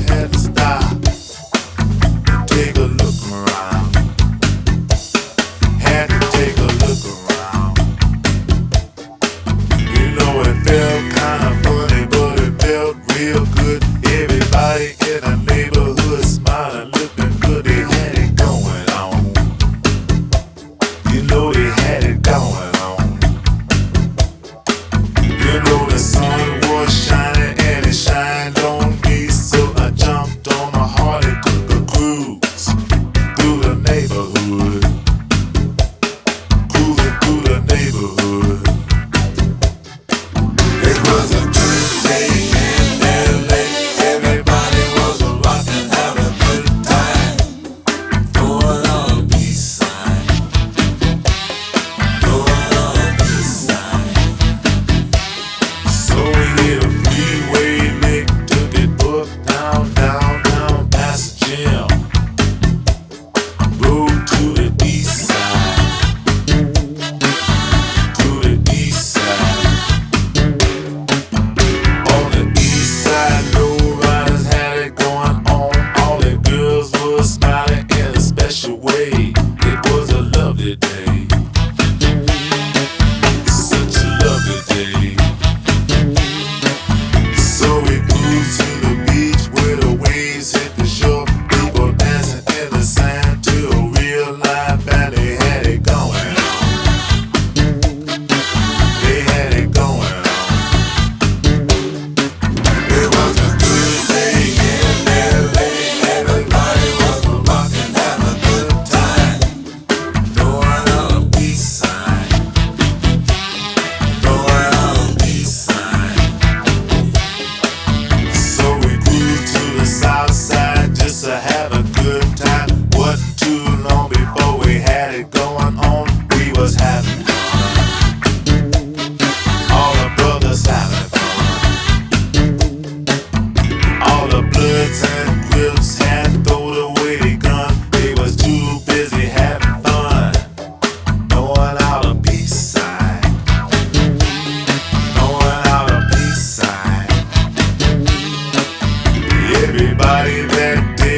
had to stop, take a look around. Had to take a look around. You know it felt kinda funny, but it felt real good. Everybody in the neighborhood smiling, looking good. They had it going on. You know they had it going on. You know the sun was shining and it shined on me, so I jumped on a Harley, took a cruise through the neighborhood, cruising through the neighborhood. It was a good day in LA. Everybody was a rockin', having a good time, throwing on a peace sign, throwing on a peace sign. So we hit a freeway lick, took it up, down, down, down past the gym, rode to the east side, to the east side. On the east side, low riders had it going on. All the girls were smiling in a special way. It was a lovely day, such a lovely day. So we cruised to the beach where the waves hit the shore. People dancing in the sand to a real live band. They had it going on. They had it going on. It was a good day in LA. Everybody was a rockin', having a good time, throwing on a peace sign, throwing on a peace sign. So we cruised to the south side just to have a good time. Wasn't too long before we had it going on. We was having fun. All the brothers having fun. All the Bloods and Crips had thrown away their gun. They was too busy having fun, throwing out a peace sign, throwing out a peace sign. Everybody that day